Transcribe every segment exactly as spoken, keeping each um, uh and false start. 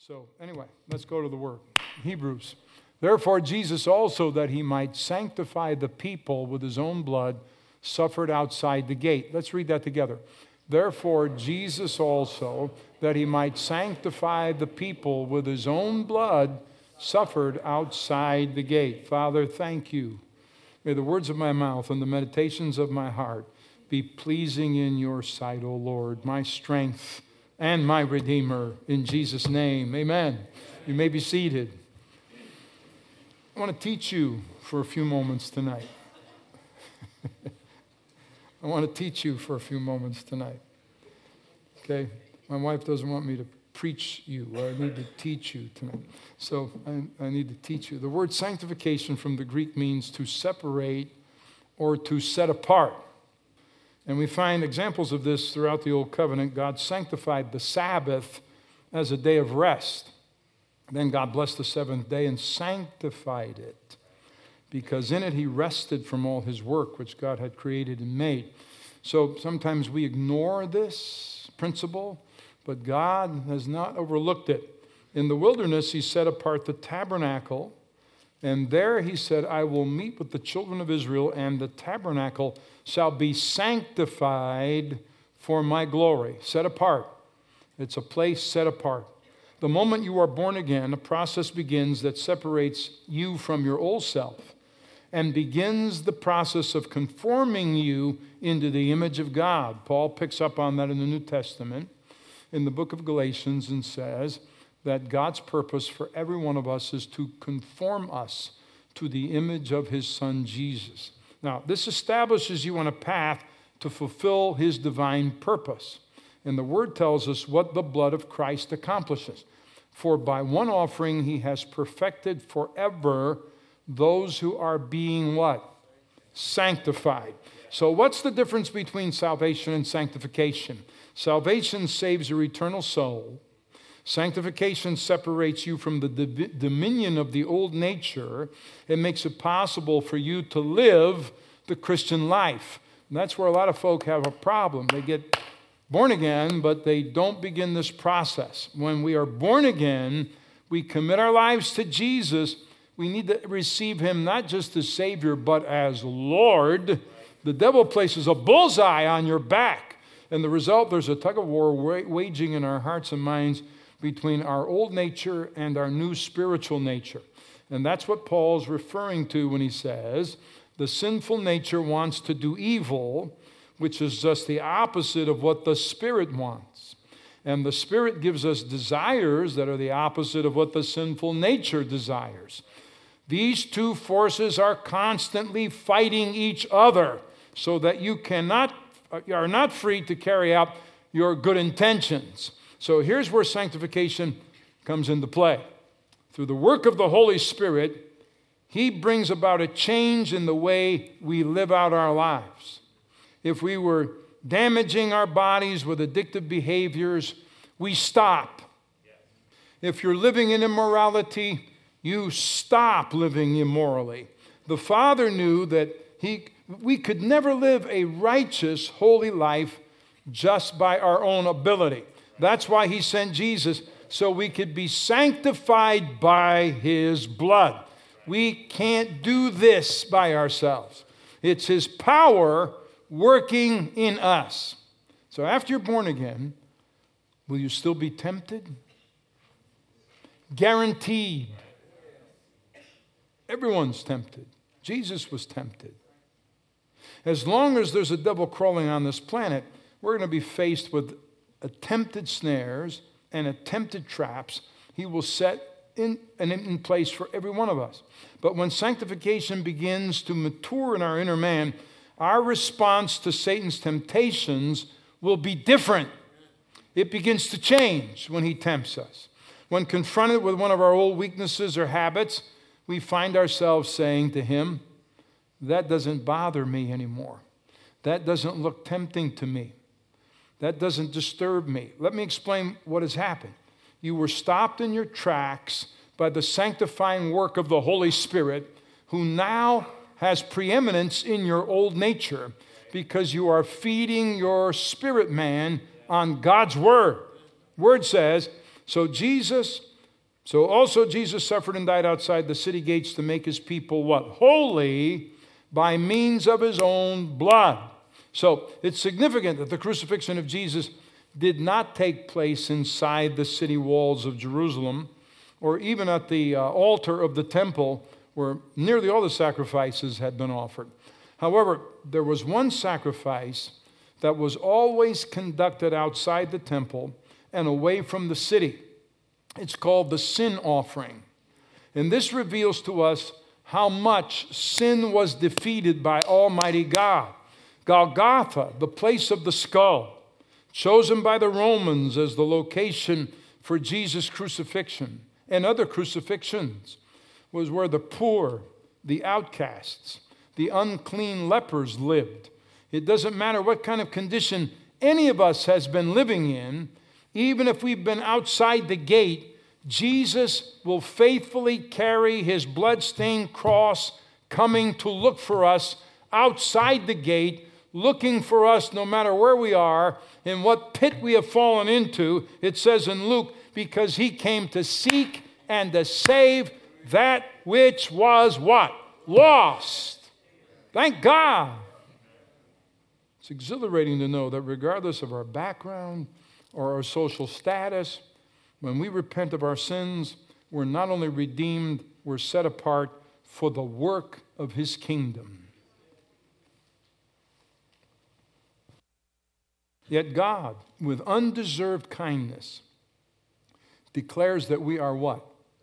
So anyway, let's go to the word. Hebrews. Therefore Jesus also, that he might sanctify the people with his own blood, suffered outside the gate. Let's read that together. Therefore Jesus also, that he might sanctify the people with his own blood, suffered outside the gate. Father, thank you. May the words of my mouth and the meditations of my heart be pleasing in your sight, O Lord, my strength and my Redeemer. In Jesus' name, amen. You may be seated. I want to teach you for a few moments tonight. I want to teach you for a few moments tonight. Okay? My wife doesn't want me to preach you. I need to teach you tonight. So I, I need to teach you. The word sanctification from the Greek means to separate or to set apart. And we find examples of this throughout the Old Covenant. God sanctified the Sabbath as a day of rest. Then God blessed the seventh day and sanctified it, because in it he rested from all his work which God had created and made. So sometimes we ignore this principle, but God has not overlooked it. In the wilderness, he set apart the tabernacle, and there he said, I will meet with the children of Israel, and the tabernacle shall be sanctified for my glory. Set apart. It's a place set apart. The moment you are born again, a process begins that separates you from your old self and begins the process of conforming you into the image of God. Paul picks up on that in the New Testament in the book of Galatians and says that God's purpose for every one of us is to conform us to the image of his Son, Jesus. Now, this establishes you on a path to fulfill his divine purpose. And the word tells us what the blood of Christ accomplishes. For by one offering he has perfected forever those who are being what? Sanctified. So what's the difference between salvation and sanctification? Salvation saves your eternal soul. Sanctification separates you from the div- dominion of the old nature. It makes it possible for you to live the Christian life. And that's where a lot of folk have a problem. They get born again, but they don't begin this process. When we are born again, we commit our lives to Jesus. We need to receive him not just as Savior, but as Lord. The devil places a bullseye on your back. And the result, there's a tug of war waging in our hearts and minds between our old nature and our new spiritual nature. And that's what Paul's referring to when he says, the sinful nature wants to do evil, which is just the opposite of what the Spirit wants. And the Spirit gives us desires that are the opposite of what the sinful nature desires. These two forces are constantly fighting each other so that you cannot, are not free to carry out your good intentions. So here's where sanctification comes into play. Through the work of the Holy Spirit, he brings about a change in the way we live out our lives. If we were damaging our bodies with addictive behaviors, we stop. If you're living in immorality, you stop living immorally. The Father knew that he, we could never live a righteous, holy life just by our own ability. That's why he sent Jesus, so we could be sanctified by his blood. We can't do this by ourselves. It's his power working in us. So after you're born again, will you still be tempted? Guaranteed. Everyone's tempted. Jesus was tempted. As long as there's a devil crawling on this planet, we're going to be faced with attempted snares and attempted traps he will set in, and in place for every one of us. But when sanctification begins to mature in our inner man, our response to Satan's temptations will be different. It begins to change when he tempts us. When confronted with one of our old weaknesses or habits, we find ourselves saying to him, that doesn't bother me anymore. That doesn't look tempting to me. That doesn't disturb me. Let me explain what has happened. You were stopped in your tracks by the sanctifying work of the Holy Spirit, who now has preeminence in your old nature because you are feeding your spirit man on God's word. Word says, so Jesus So also Jesus suffered and died outside the city gates to make his people what? Holy by means of his own blood. So it's significant that the crucifixion of Jesus did not take place inside the city walls of Jerusalem or even at the uh, altar of the temple where nearly all the sacrifices had been offered. However, there was one sacrifice that was always conducted outside the temple and away from the city. It's called the sin offering. And this reveals to us how much sin was defeated by Almighty God. Golgotha, the place of the skull, chosen by the Romans as the location for Jesus' crucifixion and other crucifixions, was where the poor, the outcasts, the unclean lepers lived. It doesn't matter what kind of condition any of us has been living in, even if we've been outside the gate, Jesus will faithfully carry his bloodstained cross coming to look for us outside the gate, looking for us no matter where we are, in what pit we have fallen into. It says in Luke, because he came to seek and to save that which was what? Lost. Thank God. It's exhilarating to know that regardless of our background or our social status, when we repent of our sins, we're not only redeemed, we're set apart for the work of his kingdom. Yet God, with undeserved kindness, declares that we are what?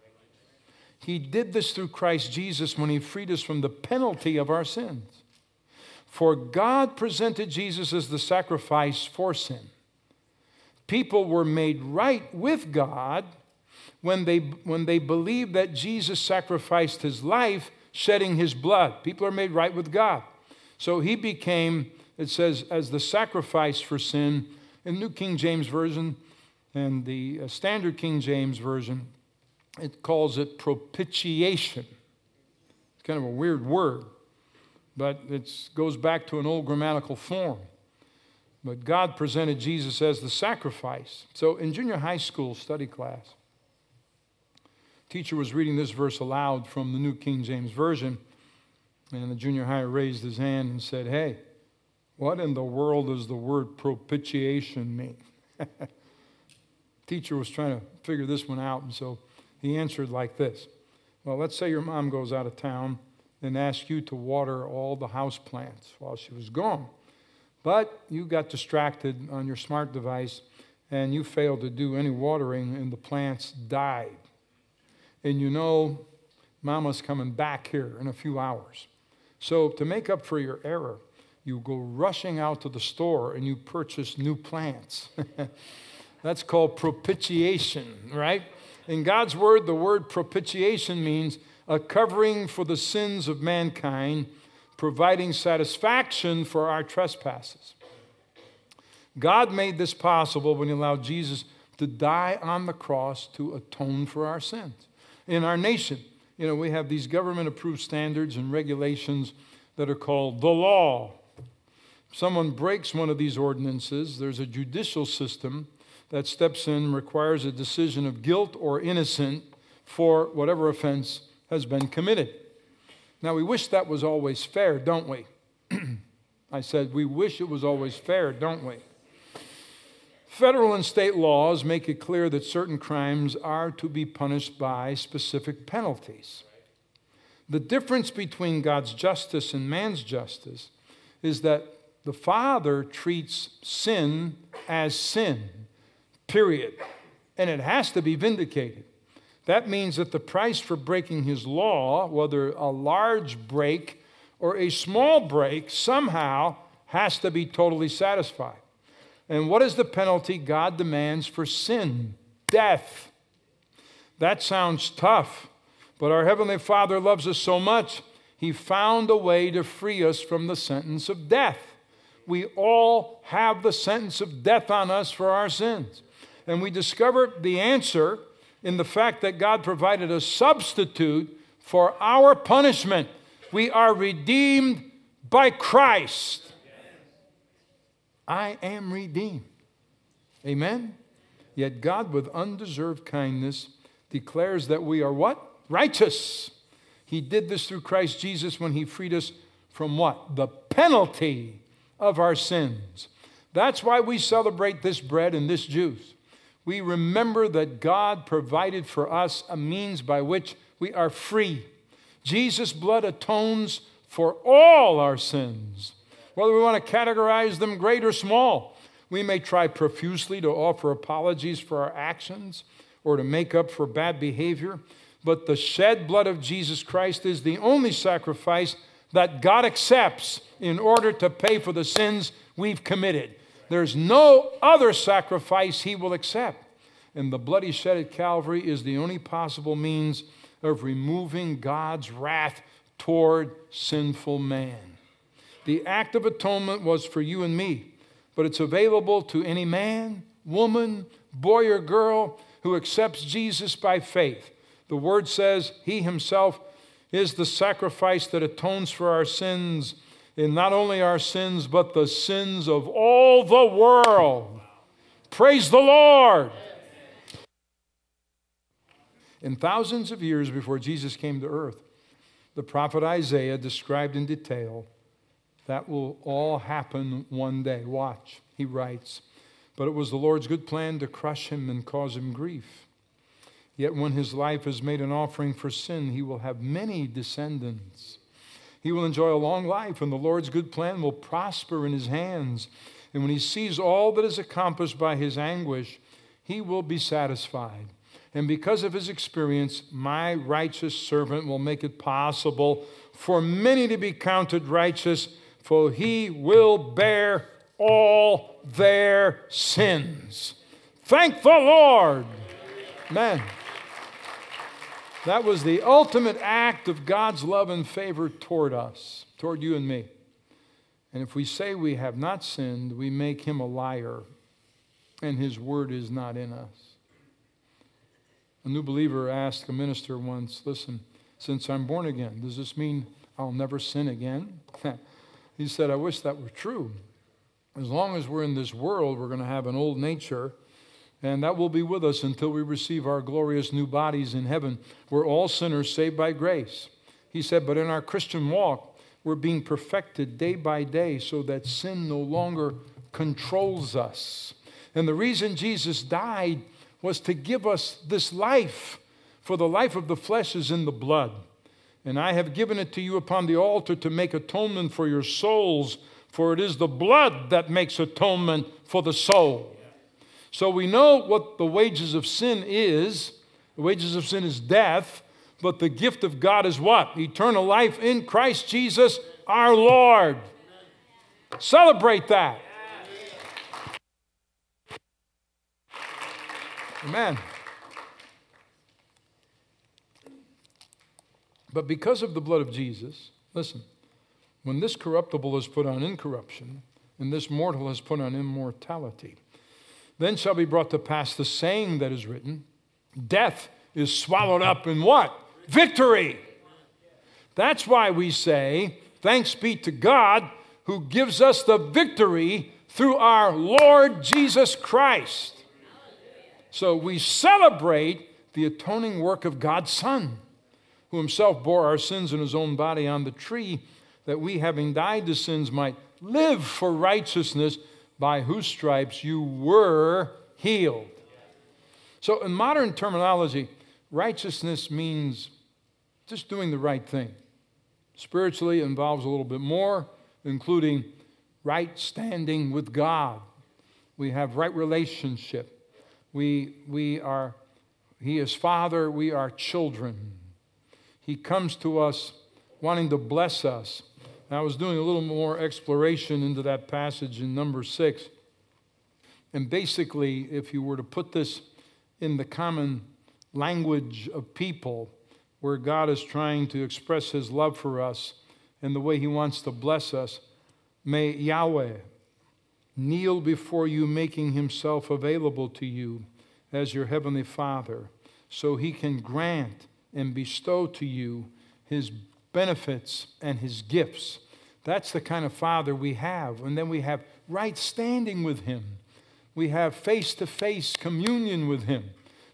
He did this through Christ Jesus when he freed us from the penalty of our sins. For God presented Jesus as the sacrifice for sin. People were made right with God when they, when they believed that Jesus sacrificed his life, shedding his blood. People are made right with God. So he became, it says, as the sacrifice for sin. In New King James Version and the Standard King James Version, it calls it propitiation. It's kind of a weird word, but it goes back to an old grammatical form. But God presented Jesus as the sacrifice. So in junior high school study class, teacher was reading this verse aloud from the New King James Version, and the junior higher raised his hand and said, "Hey, what in the world does the word propitiation mean?" Teacher was trying to figure this one out, and so he answered like this. Well, let's say your mom goes out of town and asks you to water all the house plants while she was gone. But you got distracted on your smart device and you failed to do any watering and the plants died. And you know Mama's coming back here in a few hours. So to make up for your error, you go rushing out to the store and you purchase new plants. That's called propitiation, right? In God's word, the word propitiation means a covering for the sins of mankind, providing satisfaction for our trespasses. God made this possible when he allowed Jesus to die on the cross to atone for our sins. In our nation, you know, we have these government-approved standards and regulations that are called the law. If someone breaks one of these ordinances, there's a judicial system that steps in, requires a decision of guilt or innocent for whatever offense has been committed. Now, we wish that was always fair, don't we? I said, we wish it was always fair, don't we? Federal and state laws make it clear that certain crimes are to be punished by specific penalties. The difference between God's justice and man's justice is that the Father treats sin as sin, period. And it has to be vindicated. That means that the price for breaking his law, whether a large break or a small break, somehow has to be totally satisfied. And what is the penalty God demands for sin? Death. That sounds tough, but our Heavenly Father loves us so much, he found a way to free us from the sentence of death. We all have the sentence of death on us for our sins. And we discover the answer in the fact that God provided a substitute for our punishment. We are redeemed by Christ. I am redeemed. Amen? Yet God, with undeserved kindness, declares that we are what? Righteous. He did this through Christ Jesus when he freed us from what? The penalty of our sins. That's why we celebrate this bread and this juice. We remember that God provided for us a means by which we are free. Jesus' blood atones for all our sins. Whether we want to categorize them great or small, we may try profusely to offer apologies for our actions or to make up for bad behavior, but the shed blood of Jesus Christ is the only sacrifice that God accepts in order to pay for the sins we've committed. There's no other sacrifice he will accept. And the blood he shed at Calvary is the only possible means of removing God's wrath toward sinful man. The act of atonement was for you and me, but it's available to any man, woman, boy, or girl who accepts Jesus by faith. The word says he himself is the sacrifice that atones for our sins, and not only our sins, but the sins of all the world. Praise the Lord. And thousands of years before Jesus came to earth, the prophet Isaiah described in detail that will all happen one day. Watch, he writes, but it was the Lord's good plan to crush him and cause him grief. Yet when his life is made an offering for sin, he will have many descendants. He will enjoy a long life, and the Lord's good plan will prosper in his hands. And when he sees all that is accomplished by his anguish, he will be satisfied. And because of his experience, my righteous servant will make it possible for many to be counted righteous, for he will bear all their sins. Thank the Lord. Amen. That was the ultimate act of God's love and favor toward us, toward you and me. And if we say we have not sinned, we make him a liar, and his word is not in us. A new believer asked a minister once, listen, since I'm born again, does this mean I'll never sin again? He said, I wish that were true. As long as we're in this world, we're going to have an old nature, and that will be with us until we receive our glorious new bodies in heaven. We're all sinners saved by grace. He said, but in our Christian walk, we're being perfected day by day so that sin no longer controls us. And the reason Jesus died was to give us this life, for the life of the flesh is in the blood. And I have given it to you upon the altar to make atonement for your souls, for it is the blood that makes atonement for the soul. So we know what the wages of sin is. The wages of sin is death, but the gift of God is what? Eternal life in Christ Jesus our Lord. Celebrate that. Amen. But because of the blood of Jesus, listen, when this corruptible is put on incorruption, and this mortal is put on immortality, then shall be brought to pass the saying that is written, death is swallowed up in what? Victory. That's why we say, thanks be to God who gives us the victory through our Lord Jesus Christ. So we celebrate the atoning work of God's Son, who himself bore our sins in his own body on the tree, that we, having died to sins, might live for righteousness, by whose stripes you were healed. So in modern terminology, righteousness means just doing the right thing. Spiritually, it involves a little bit more, including right standing with God. We have right relationship. We, we are, he is Father, we are children. He comes to us wanting to bless us. And I was doing a little more exploration into that passage in number six. And basically, if you were to put this in the common language of people, where God is trying to express his love for us and the way he wants to bless us, may Yahweh kneel before you, making himself available to you as your heavenly Father, so he can grant and bestow to you his benefits and his gifts. That's the kind of Father we have. And then we have right standing with him. We have face-to-face communion with him.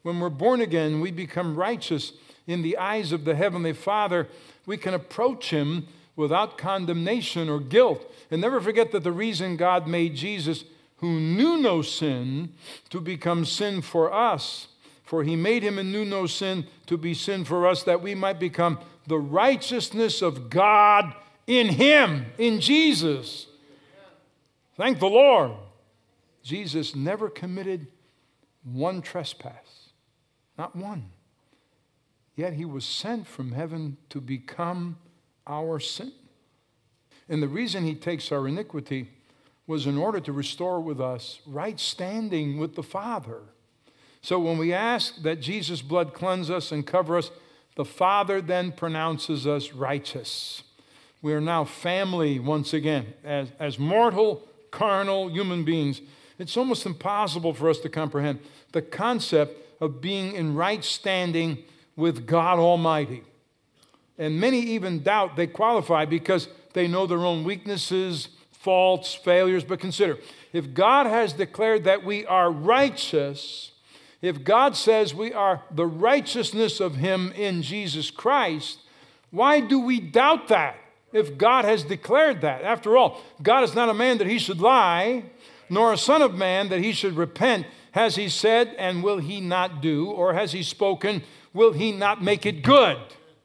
When we're born again, we become righteous in the eyes of the Heavenly Father. We can approach Him without condemnation or guilt. And never forget that the reason God made Jesus, who knew no sin, to become sin for us, for He made Him who knew no sin to be sin for us, that we might become the righteousness of God in Him, in Jesus. Thank the Lord. Jesus never committed one trespass, not one. Yet He was sent from heaven to become our sin. And the reason He takes our iniquity was in order to restore with us right standing with the Father. So when we ask that Jesus' blood cleanse us and cover us, the Father then pronounces us righteous. We are now family once again, as, as mortal, carnal human beings. It's almost impossible for us to comprehend the concept of being in right standing with God Almighty. And many even doubt they qualify because they know their own weaknesses, faults, failures. But consider, if God has declared that we are righteous, if God says we are the righteousness of Him in Jesus Christ, why do we doubt that if God has declared that? After all, God is not a man that He should lie, nor a son of man that He should repent. Has He said, and will He not do? Or has He spoken, will He not make it good?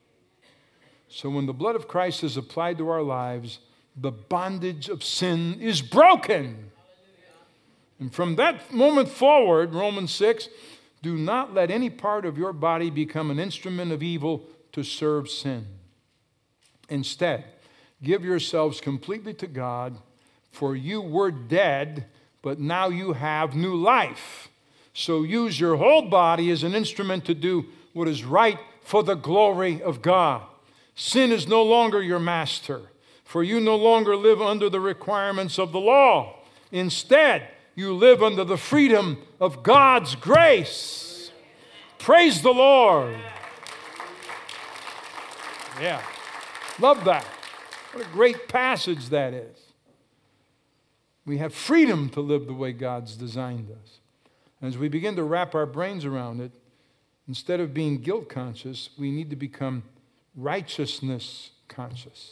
So when the blood of Christ is applied to our lives, the bondage of sin is broken. And from that moment forward, Romans six, do not let any part of your body become an instrument of evil to serve sin. Instead, give yourselves completely to God, for you were dead, but now you have new life. So use your whole body as an instrument to do what is right for the glory of God. Sin is no longer your master, for you no longer live under the requirements of the law. Instead, you live under the freedom of God's grace. Praise the Lord. Yeah. Love that. What a great passage that is. We have freedom to live the way God's designed us. As we begin to wrap our brains around it, instead of being guilt conscious, we need to become righteousness conscious.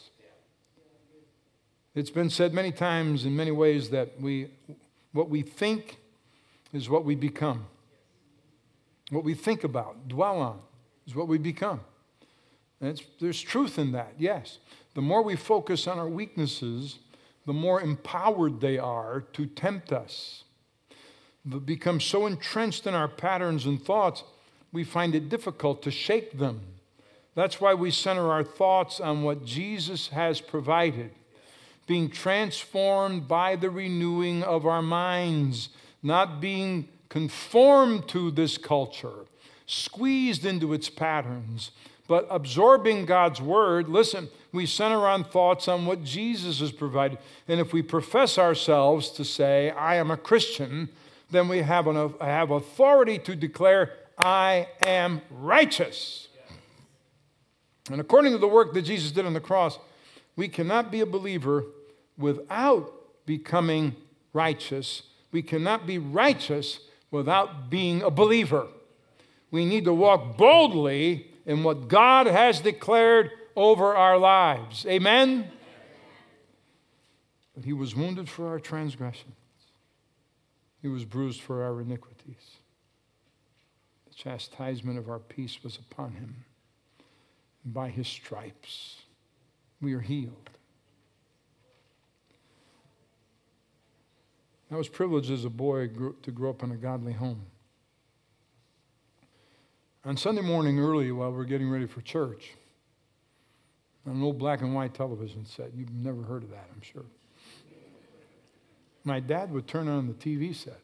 It's been said many times in many ways that we, what we think is what we become. What we think about, dwell on, is what we become. And it's, there's truth in that, yes. The more we focus on our weaknesses, the more empowered they are to tempt us. We become so entrenched in our patterns and thoughts, we find it difficult to shake them. That's why we center our thoughts on what Jesus has provided, being transformed by the renewing of our minds, not being conformed to this culture, squeezed into its patterns, but absorbing God's word. Listen, we center our thoughts on what Jesus has provided. And if we profess ourselves to say, I am a Christian, then we have, an, have authority to declare, I am righteous. And according to the work that Jesus did on the cross, we cannot be a believer without becoming righteous. We cannot be righteous without being a believer. We need to walk boldly in what God has declared over our lives. Amen? But He was wounded for our transgressions. He was bruised for our iniquities. The chastisement of our peace was upon Him. And by His stripes, we are healed. I was privileged as a boy to grow up in a godly home. On Sunday morning early, while we were getting ready for church, on an old black and white television set, you've never heard of that, I'm sure. My dad would turn on the T V set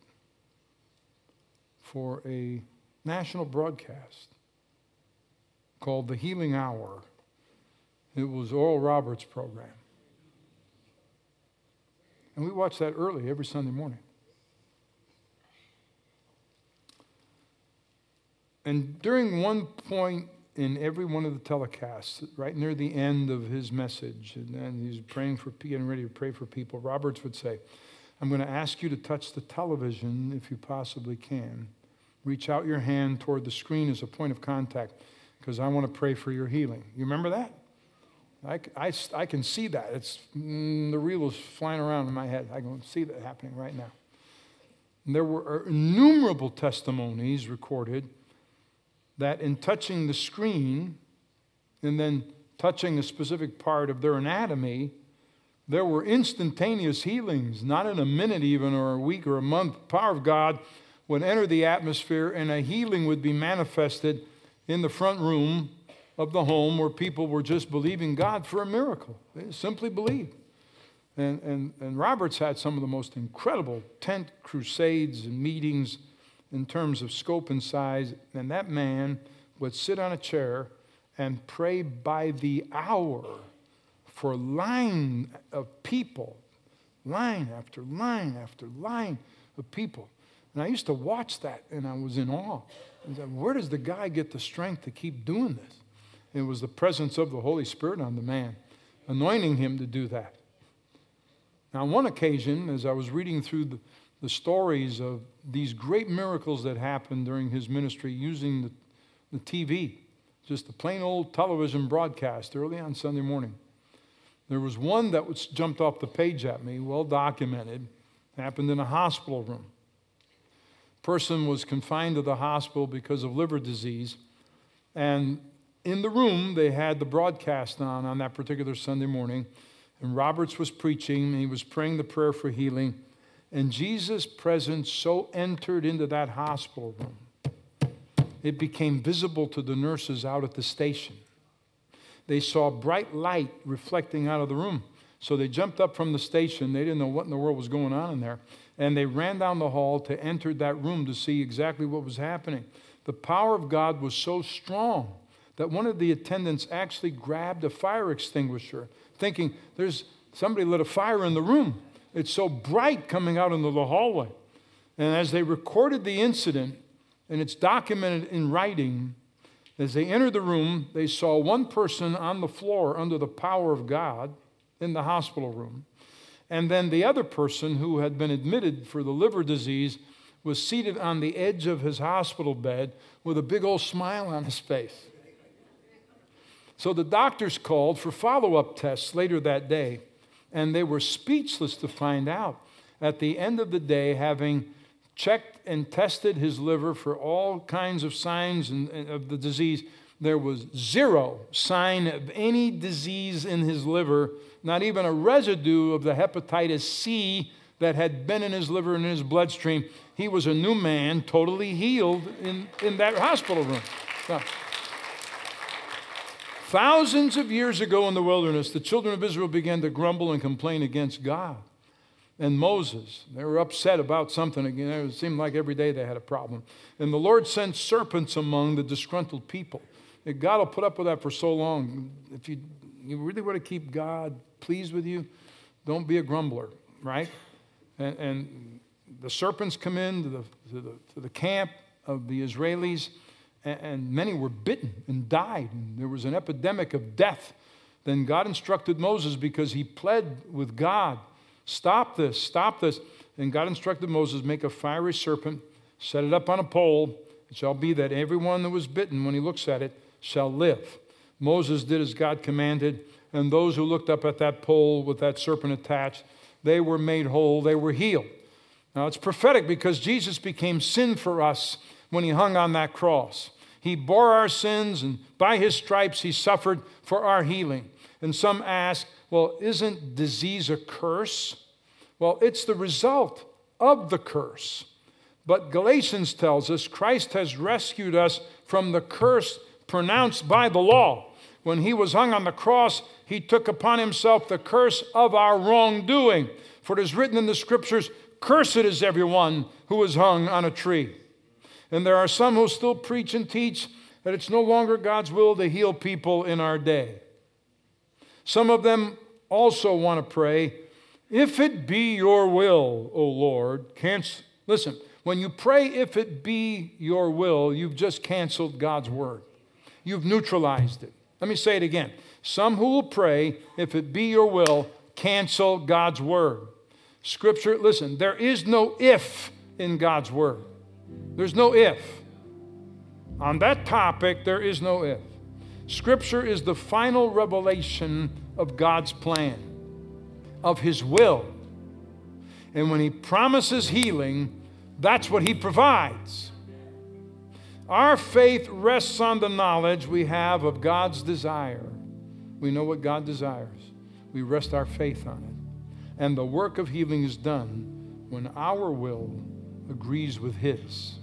for a national broadcast called The Healing Hour. It was Oral Roberts' program. And we watched that early every Sunday morning. And during one point in every one of the telecasts, right near the end of his message, and, and he was praying for, getting ready to pray for people, Roberts would say, I'm going to ask you to touch the television if you possibly can, Reach out your hand toward the screen as a point of contact because I want to pray for your healing. You remember that? I, I, I can see that. It's mm, the reel is flying around in my head. I can see that happening right now. And there were innumerable testimonies recorded that in touching the screen and then touching a specific part of their anatomy, there were instantaneous healings, not in a minute even or a week or a month. The power of God would enter the atmosphere and a healing would be manifested in the front room of the home where people were just believing God for a miracle. They simply believed. And, and, and Roberts had some of the most incredible tent crusades and meetings in terms of scope and size. And that man would sit on a chair and pray by the hour for line of people, line after line after line of people. And I used to watch that, and I was in awe. I said, where does the guy get the strength to keep doing this? It was the presence of the Holy Spirit on the man, anointing him to do that. Now, on one occasion, as I was reading through the, the stories of these great miracles that happened during his ministry using the, the T V, just a plain old television broadcast early on Sunday morning, there was one that was, jumped off the page at me, well documented, happened in a hospital room. Person was confined to the hospital because of liver disease, and in the room, they had the broadcast on on that particular Sunday morning, and Roberts was preaching, and he was praying the prayer for healing, and Jesus' presence so entered into that hospital room, it became visible to the nurses out at the station. They saw bright light reflecting out of the room, so they jumped up from the station. They didn't know what in the world was going on in there, and they ran down the hall to enter that room to see exactly what was happening. The power of God was so strong that one of the attendants actually grabbed a fire extinguisher, thinking there's somebody lit a fire in the room. It's so bright coming out into the hallway. And as they recorded the incident, and it's documented in writing, as they entered the room, they saw one person on the floor under the power of God in the hospital room. And then the other person who had been admitted for the liver disease was seated on the edge of his hospital bed with a big old smile on his face. So the doctors called for follow-up tests later that day, and they were speechless to find out. At the end of the day, having checked and tested his liver for all kinds of signs and, and of the disease, there was zero sign of any disease in his liver, not even a residue of the hepatitis C that had been in his liver and in his bloodstream. He was a new man, totally healed in, in that hospital room. So, thousands of years ago in the wilderness, the children of Israel began to grumble and complain against God and Moses. They were upset about something again. It seemed like every day they had a problem. And the Lord sent serpents among the disgruntled people. And God will put up with that for so long. If you, you really want to keep God pleased with you, don't be a grumbler, right? And, and the serpents come in to the, to the, to the camp of the Israelis, and many were bitten and died. And there was an epidemic of death. Then God instructed Moses because he pled with God, stop this, stop this. And God instructed Moses, make a fiery serpent, set it up on a pole. It shall be that everyone that was bitten, when he looks at it, shall live. Moses did as God commanded, and those who looked up at that pole with that serpent attached, they were made whole, they were healed. Now it's prophetic because Jesus became sin for us when he hung on that cross. He bore our sins, and by his stripes he suffered for our healing. And some ask, well, isn't disease a curse? Well, it's the result of the curse. But Galatians tells us Christ has rescued us from the curse pronounced by the law. When he was hung on the cross, he took upon himself the curse of our wrongdoing. For it is written in the scriptures, cursed is everyone who is hung on a tree. And there are some who still preach and teach that it's no longer God's will to heal people in our day. Some of them also want to pray, if it be your will, O Lord, cancel. Listen, when you pray, if it be your will, you've just canceled God's word. You've neutralized it. Let me say it again. Some who will pray, if it be your will, cancel God's word. Scripture, listen, there is no if in God's word. There's no if. On that topic, there is no if. Scripture is the final revelation of God's plan, of His will. And when He promises healing, that's what He provides. Our faith rests on the knowledge we have of God's desire. We know what God desires. We rest our faith on it. And the work of healing is done when our will agrees with His.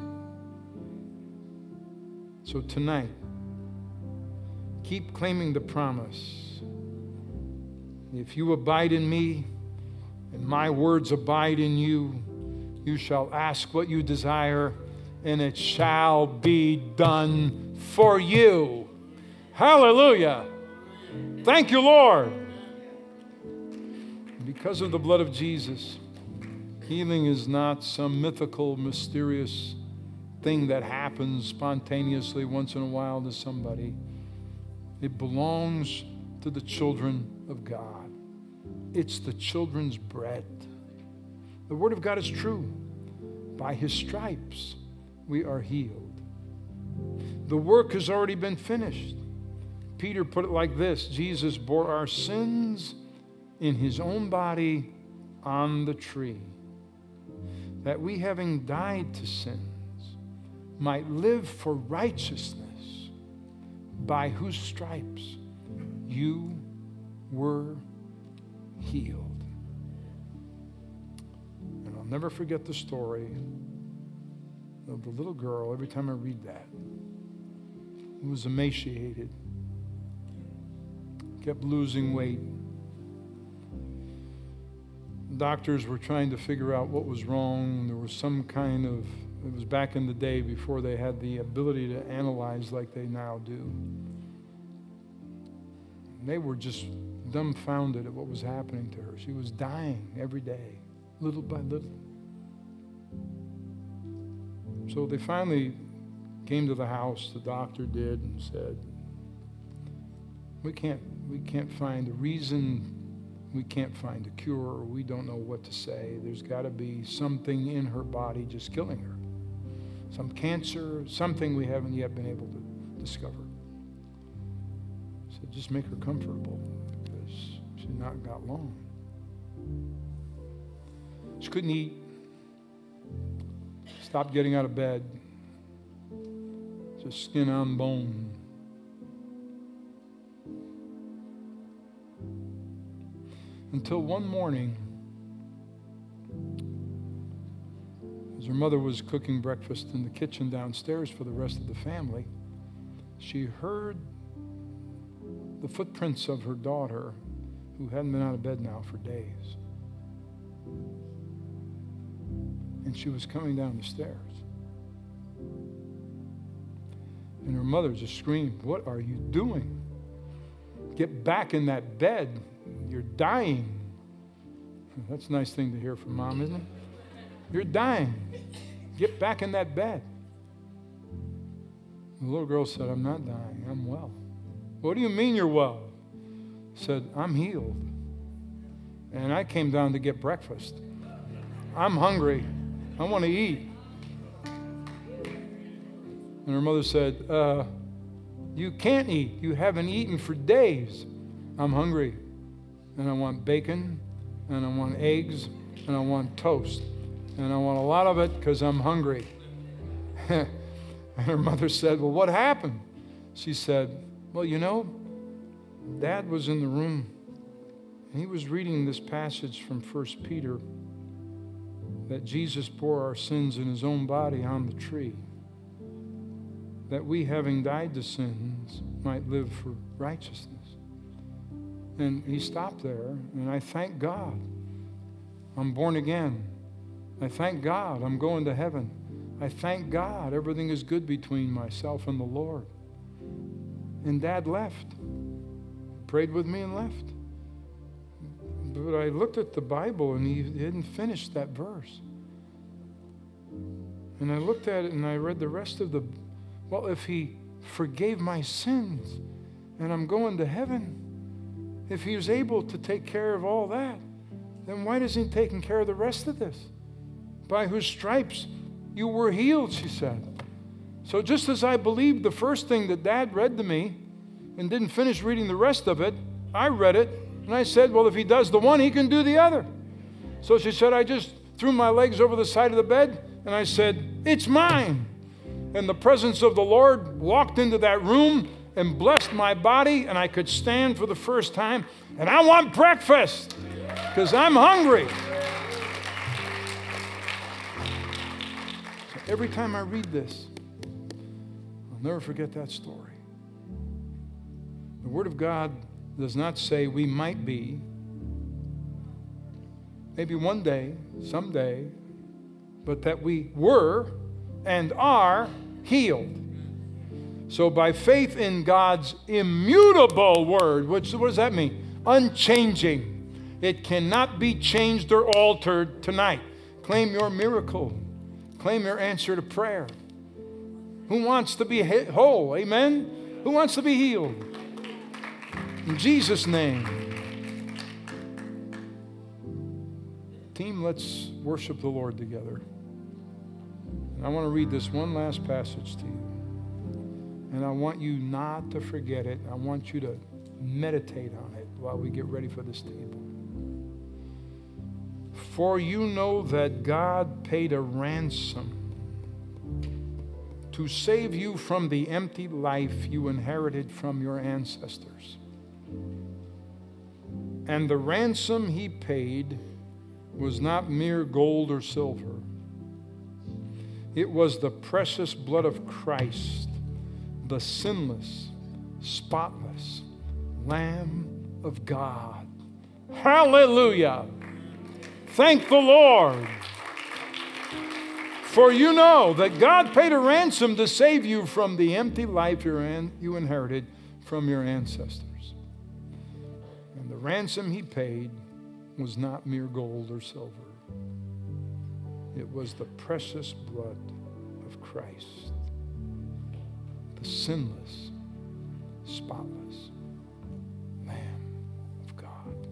So tonight, keep claiming the promise. If you abide in me, and my words abide in you, you shall ask what you desire, and it shall be done for you. Hallelujah. Thank you, Lord. Because of the blood of Jesus, healing is not some mythical, mysterious thing that happens spontaneously once in a while to somebody. It belongs to the children of God. It's the children's bread. The Word of God is true. By His stripes, we are healed. The work has already been finished. Peter put it like this: Jesus bore our sins in His own body on the tree, that we, having died to sins, might live for righteousness, by whose stripes you were healed. And I'll never forget the story of the little girl. Every time I read that, who was emaciated, kept losing weight. Doctors were trying to figure out what was wrong. There was some kind of, it was back in the day before they had the ability to analyze like they now do. They were just dumbfounded at what was happening to her. She was dying every day, little by little. So they finally came to the house, the doctor did, and said, we can't, we can't find a reason, we can't find a cure, we don't know what to say. There's got to be something in her body just killing her. Some cancer, something we haven't yet been able to discover. So just make her comfortable, because she's not got long. She couldn't eat, stopped getting out of bed, just skin on bone. Until one morning, as her mother was cooking breakfast in the kitchen downstairs for the rest of the family, she heard the footprints of her daughter, who hadn't been out of bed now for days. And she was coming down the stairs. And her mother just screamed, "What are you doing? Get back in that bed. You're dying." That's a nice thing to hear from Mom, isn't it? You're dying. Get back in that bed. The little girl said, "I'm not dying. I'm well." "What do you mean you're well?" Said, "I'm healed. And I came down to get breakfast. I'm hungry. I want to eat." And her mother said, uh, "You can't eat. You haven't eaten for days." "I'm hungry. And I want bacon, and I want eggs, and I want toast. And I want a lot of it because I'm hungry." And her mother said, "Well, what happened?" She said, "Well, you know, Dad was in the room, and he was reading this passage from First Peter, that Jesus bore our sins in His own body on the tree, that we, having died to sins, might live for righteousness." And he stopped there, and I thank God I'm born again. I thank God I'm going to heaven. I thank God everything is good between myself and the Lord. And Dad left, prayed with me and left. But I looked at the Bible, and he hadn't finished that verse. And I looked at it, and I read the rest of the, well, if He forgave my sins, and I'm going to heaven, if He was able to take care of all that, then why isn't He taking care of the rest of this? By whose stripes you were healed, she said. So just as I believed the first thing that Dad read to me and didn't finish reading the rest of it, I read it, and I said, well, if he does the one, he can do the other. So she said, I just threw my legs over the side of the bed, and I said, it's mine. And the presence of the Lord walked into that room and blessed my body, and I could stand for the first time. And I want breakfast because I'm hungry. So every time I read this, I'll never forget that story. The Word of God does not say we might be. Maybe one day, someday, but that we were and are healed. So by faith in God's immutable Word, which, what does that mean? Unchanging. It cannot be changed or altered tonight. Claim your miracle. Claim your answer to prayer. Who wants to be whole? Amen? Who wants to be healed? In Jesus' name. Team, let's worship the Lord together. And I want to read this one last passage to you. And I want you not to forget it. I want you to meditate on it while we get ready for this table. For you know that God paid a ransom to save you from the empty life you inherited from your ancestors. And the ransom he paid was not mere gold or silver. It was the precious blood of Christ, the sinless, spotless Lamb of God. Hallelujah! Thank the Lord. For you know that God paid a ransom to save you from the empty life you inherited from your ancestors. And the ransom he paid was not mere gold or silver. It was the precious blood of Christ, the sinless, spotless Lamb of God.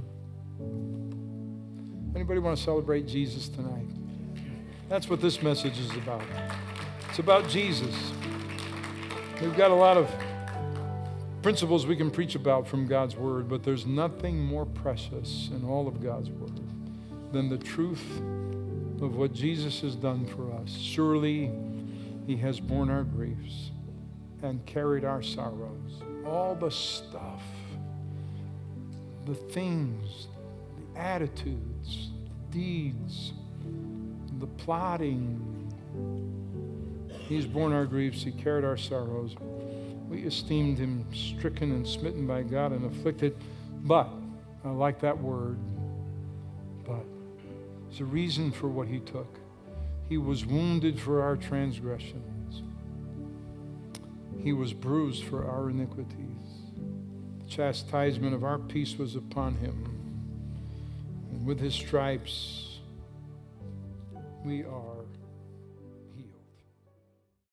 Anybody want to celebrate Jesus tonight? That's what this message is about. It's about Jesus. We've got a lot of principles we can preach about from God's Word, but there's nothing more precious in all of God's Word than the truth of what Jesus has done for us. Surely he has borne our griefs and carried our sorrows. All the stuff, the things, the attitudes, the deeds, the plotting. He's borne our griefs. He carried our sorrows. We esteemed him stricken and smitten by God and afflicted. But, I like that word, but. There's a reason for what he took. He was wounded for our transgressions. He was bruised for our iniquities. The chastisement of our peace was upon him. And with his stripes, we are